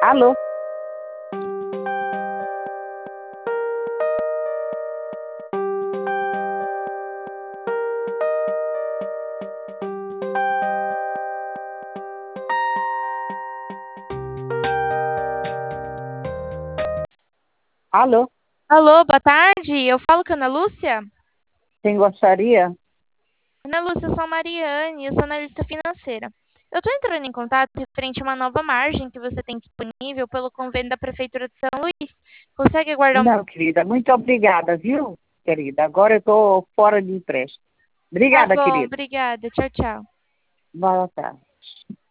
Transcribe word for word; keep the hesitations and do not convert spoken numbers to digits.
Alô? Alô? Alô, boa tarde. Eu falo com a Ana Lúcia? Quem gostaria? Ana Lúcia, eu sou a Mariane, eu sou analista financeira. Eu estou entrando em contato referente a uma nova margem que você tem disponível pelo convênio da Prefeitura de São Luís. Consegue aguardar um... Não, querida, muito obrigada, viu, querida? Agora eu estou fora de empréstimo. Tá Obrigada, bom, querida. obrigada. Tchau, tchau. Boa tarde.